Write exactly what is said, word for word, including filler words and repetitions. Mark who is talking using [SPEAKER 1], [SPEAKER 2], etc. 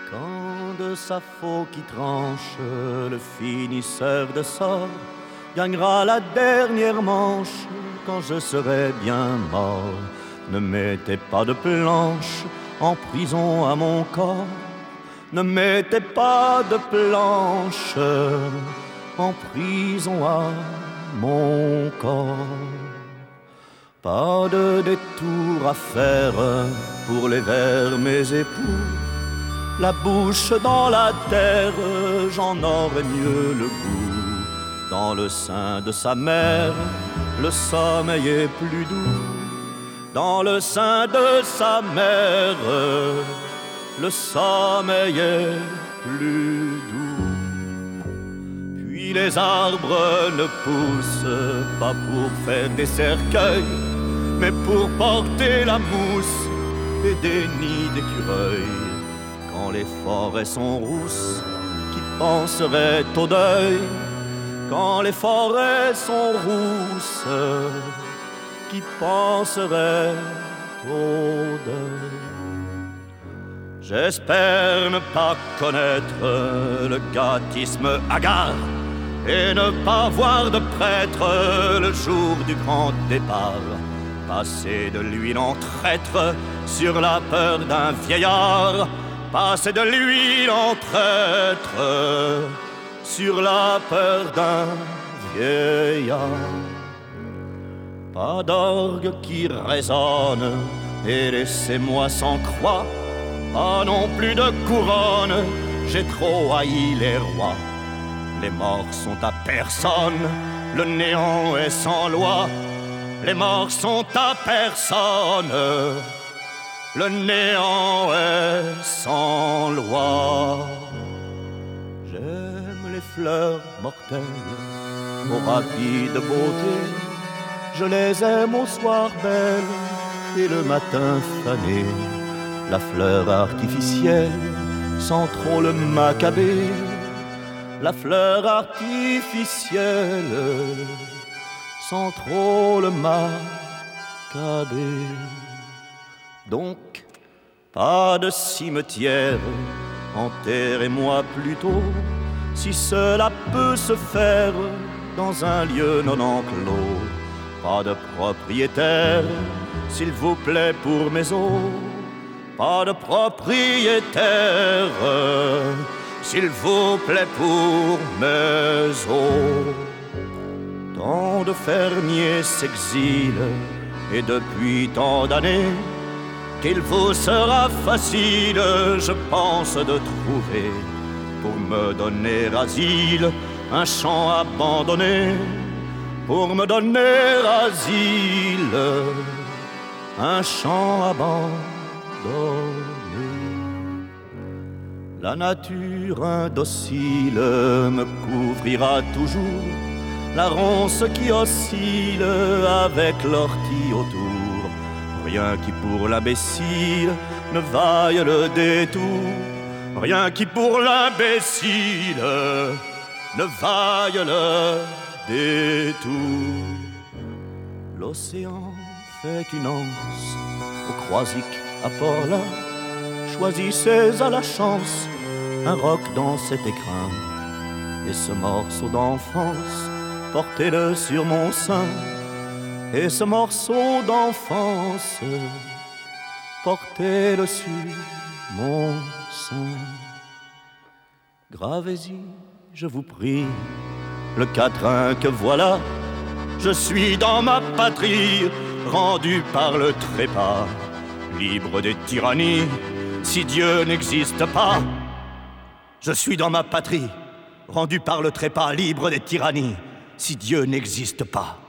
[SPEAKER 1] Quand de sa faux qui tranche, le finisseur de sort gagnera la dernière manche quand je serai bien mort. Ne mettez pas de planche en prison à mon corps. Ne mettez pas de planche en prison à mon corps. Pas de détour à faire pour les vers mes époux. La bouche dans la terre, j'en aurais mieux le goût. Dans le sein de sa mère, le sommeil est plus doux. Dans le sein de sa mère, le sommeil est plus doux. Puis les arbres ne poussent pas pour faire des cercueils, mais pour porter la mousse et des nids d'écureuils. Quand les forêts sont rousses, qui penserait au deuil? Quand les forêts sont rousses, qui penserait au deuil? J'espère ne pas connaître le gâtisme hagard et ne pas voir de prêtre le jour du grand départ. Passer de l'huile en traître sur la peur d'un vieillard. Passer de l'huile en traître sur la peur d'un vieillard. Pas d'orgue qui résonne et laissez-moi sans croix. Pas non plus de couronne, j'ai trop haï les rois. Les morts sont à personne, le néant est sans loi. Les morts sont à personne, le néant est sans loi. J'aime les fleurs mortelles, aux rapides beautés. Je les aime au soir belle et le matin fané. La fleur artificielle, sans trop le macabée. La fleur artificielle, sans trop le macabée. Donc, pas de cimetière, enterrez-moi plutôt, si cela peut se faire dans un lieu non enclos. Pas de propriétaire, s'il vous plaît, pour mes os. Pas de propriétaire, s'il vous plaît, pour mes os. Tant de fermiers s'exilent, et depuis tant d'années, qu'il vous sera facile, je pense, de trouver, pour me donner asile, un champ abandonné. Pour me donner asile, un champ abandonné. La nature indocile me couvrira toujours, la ronce qui oscille avec l'ortie autour. Rien qui pour l'imbécile ne vaille le détour. Rien qui pour l'imbécile ne vaille le détour. L'océan fait une anse au Croisic à Port-là. Choisissez à la chance un roc dans cet écrin. Et ce morceau d'enfance, portez-le sur mon sein. Et ce morceau d'enfance, portez-le sur mon sein. Gravez-y, je vous prie, le quatrain que voilà. Je suis dans ma patrie, rendu par le trépas, libre des tyrannies, si Dieu n'existe pas. Je suis dans ma patrie, rendu par le trépas, libre des tyrannies, si Dieu n'existe pas.